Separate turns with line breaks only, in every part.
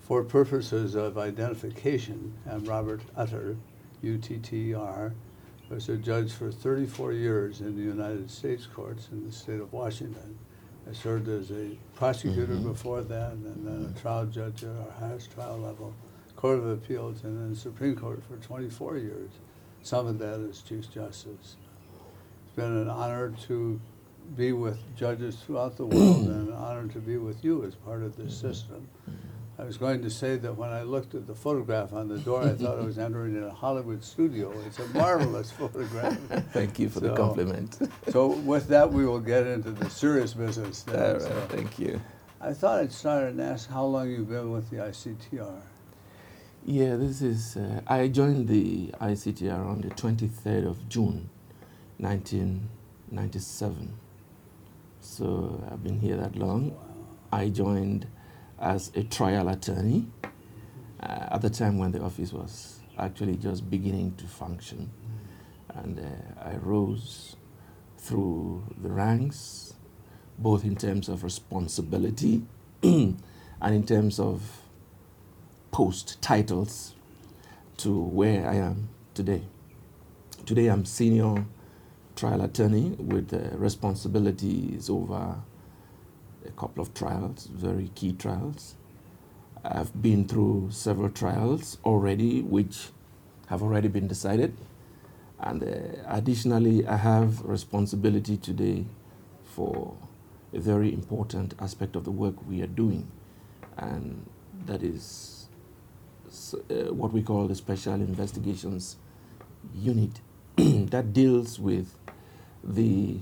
For purposes of identification, I'm Robert Utter, UTTR, was a judge for 34 years in the United States courts in the state of Washington. I served as a prosecutor before that, and then a trial judge at our highest trial level, Court of Appeals, and then Supreme Court for 24 years. Some of that as Chief Justice. It's been an honor to be with judges throughout the world and an honor to be with you as part of this system. I was going to say that when I looked at the photograph on the door, I thought I was entering in a Hollywood studio. It's a marvelous photograph.
Thank you for the compliment.
So with that, we will get into the serious business.
All right, thank you.
I thought I'd start and ask how long you've been with the ICTR.
Yeah, this is, I joined the ICTR on the 23rd of June, 1997. So I've been here that long.
Wow.
I joined as a trial attorney at the time when the office was actually just beginning to function. And I rose through the ranks, both in terms of responsibility and in terms of post titles to where I am today. Today I'm senior trial attorney with responsibilities over a couple of trials, very key trials. I've been through several trials already, which have already been decided. And additionally, I have responsibility today for a very important aspect of the work we are doing. And that is what we call the Special Investigations Unit that deals with the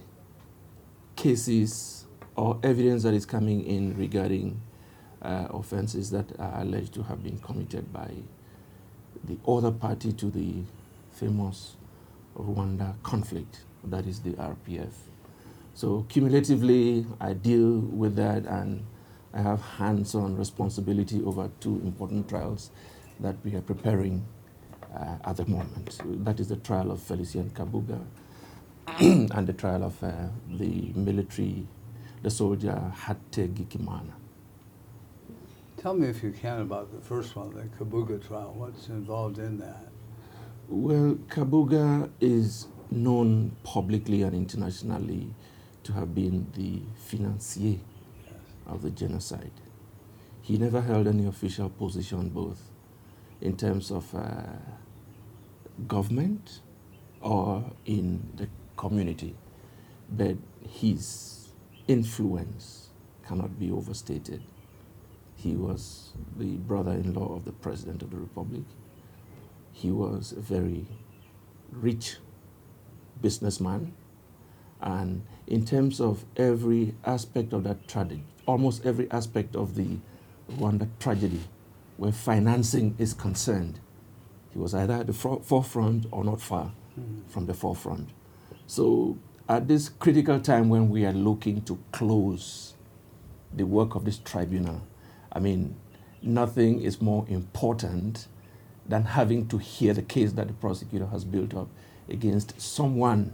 cases or evidence that is coming in regarding offenses that are alleged to have been committed by the other party to the famous Rwanda conflict, that is the RPF. So cumulatively, I deal with that, and I have hands-on responsibility over two important trials that we are preparing at the moment. That is the trial of Felicien Kabuga and the trial of the military, the soldier Hatte Gikimana.
Tell me, if you can, about the first one, the Kabuga trial. What's involved in that?
Well, Kabuga is known publicly and internationally to have been the financier of the genocide. He never held any official position, both in terms of government or in the community, but his influence cannot be overstated. He was the brother-in-law of the President of the Republic. He was a very rich businessman. And in terms of every aspect of that tragedy, almost every aspect of the Rwanda tragedy, where financing is concerned, he was either at the forefront or not far from the forefront. So at this critical time when we are looking to close the work of this tribunal, I mean, nothing is more important than having to hear the case that the prosecutor has built up against someone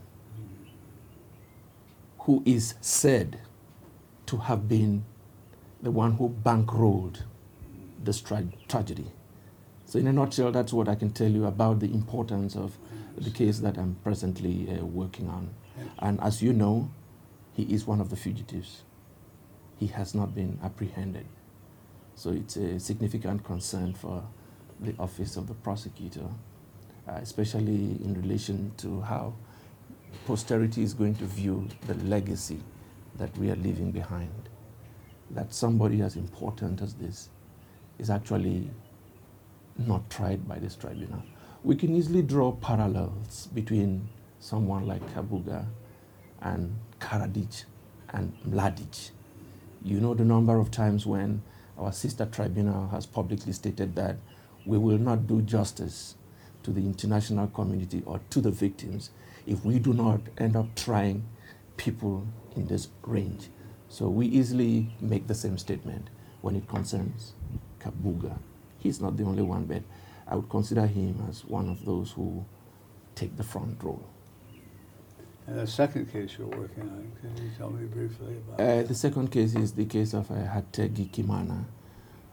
who is said to have been the one who bankrolled this tragedy. So in a nutshell, that's what I can tell you about the importance of the case that I'm presently working on. And as you know, he is one of the fugitives. He has not been apprehended. So it's a significant concern for the office of the prosecutor, especially in relation to how posterity is going to view the legacy that we are leaving behind. That somebody as important as this is actually not tried by this tribunal. We can easily draw parallels between someone like Kabuga and Karadzic and Mladic. You know the number of times when our sister tribunal has publicly stated that we will not do justice to the international community or to the victims if we do not end up trying people in this range. So we easily make the same statement when it concerns Kabuga. He's not the only one, but I would consider him as one of those who take the front role.
And the second case you're working on, can you tell me briefly about that?
The second case is the case of Hatte Gikimana,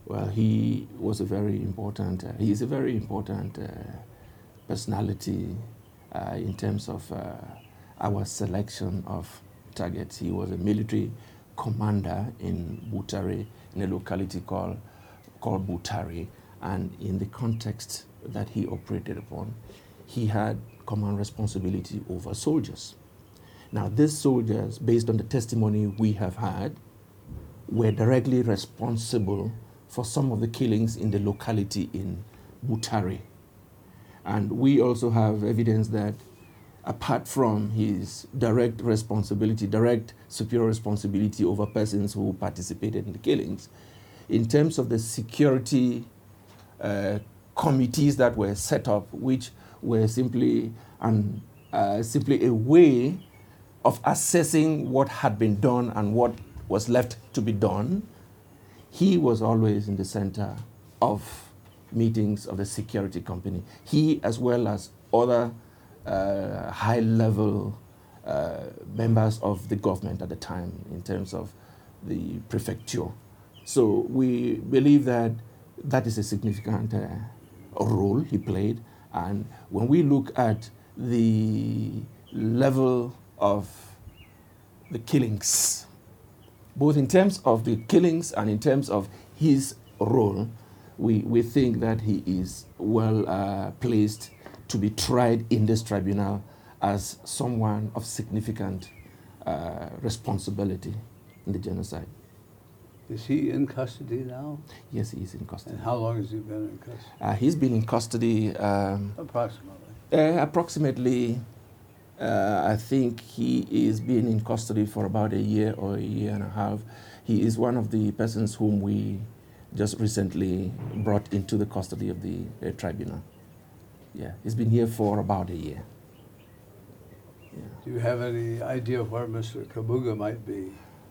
Well, he was a very important, he is a very important personality in terms of our selection of targets. He was a military commander in Butare, in a locality called Butare, and in the context that he operated upon, he had command responsibility over soldiers. Now, these soldiers, based on the testimony we have had, were directly responsible for some of the killings in the locality in Butare. And we also have evidence that apart from his direct responsibility, direct superior responsibility over persons who participated in the killings, in terms of the security committees that were set up, which were simply a way of assessing what had been done and what was left to be done, he was always in the center of meetings of the security company. He, as well as other high-level members of the government at the time in terms of the prefecture. So we believe that that is a significant role he played. And when we look at the level of the killings, both in terms of the killings and in terms of his role, we think that he is well placed to be tried in this tribunal as someone of significant responsibility in the genocide.
Is he in custody now?
Yes, he is in custody.
And how long has he been in custody?
He's been in custody
approximately.
I think he is being in custody for about a year or a year and a half. He is one of the persons whom we just recently brought into the custody of the tribunal. Yeah, he's been here for about a year. Yeah.
Do you have any idea where Mr. Kabuga might be?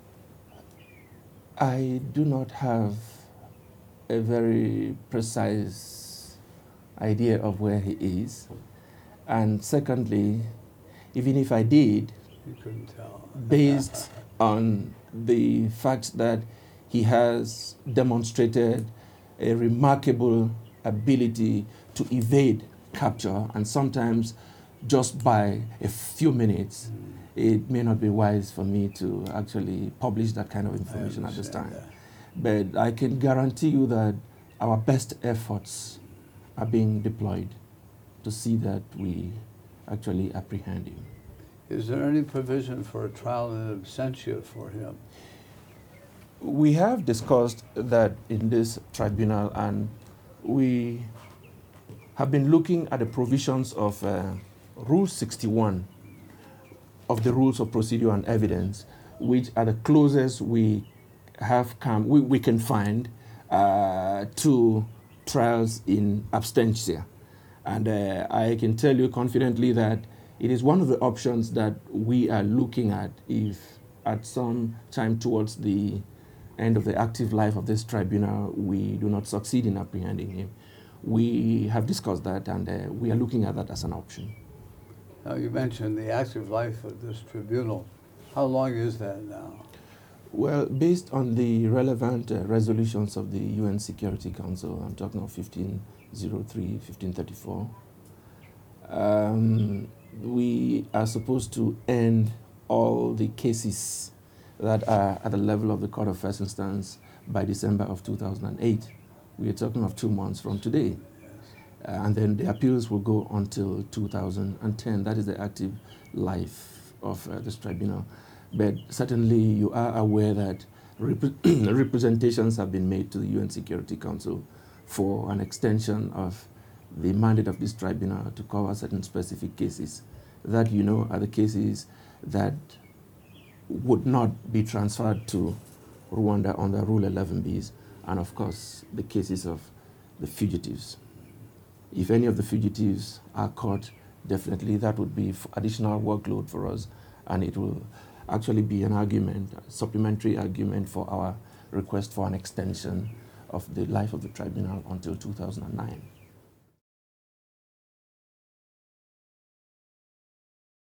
I do not have a very precise idea of where he is. And secondly, even if I did,
you couldn't tell.
Based on the fact that he has demonstrated a remarkable ability to evade capture, and sometimes just by a few minutes, it may not be wise for me to actually publish that kind of information at this time. But I can guarantee you that our best efforts are being deployed to see that we actually apprehend him.
Is there any provision for a trial in absentia for him?
We have discussed that in this tribunal, and we have been looking at the provisions of Rule 61 of the Rules of Procedure and Evidence, which are the closest we have we can find to trials in absentia. And I can tell you confidently that it is one of the options that we are looking at if at some time towards the end of the active life of this tribunal we do not succeed in apprehending him. We have discussed that, and we are looking at that as an option.
Now, you mentioned the active life of this tribunal. How long is that now?
Well, based on the relevant resolutions of the UN Security Council, I'm talking of 1503, 1534, we are supposed to end all the cases that are at the level of the Court of First Instance by December of 2008. We are talking of 2 months from today. And then the appeals will go until 2010. That is the active life of this tribunal. But certainly you are aware that representations have been made to the UN Security Council for an extension of the mandate of this tribunal to cover certain specific cases that you know are the cases that would not be transferred to Rwanda under Rule 11Bs, and of course the cases of the fugitives. If any of the fugitives are caught, definitely that would be additional workload for us, and it will actually be an argument, a supplementary argument for our request for an extension of the life of the tribunal until 2009.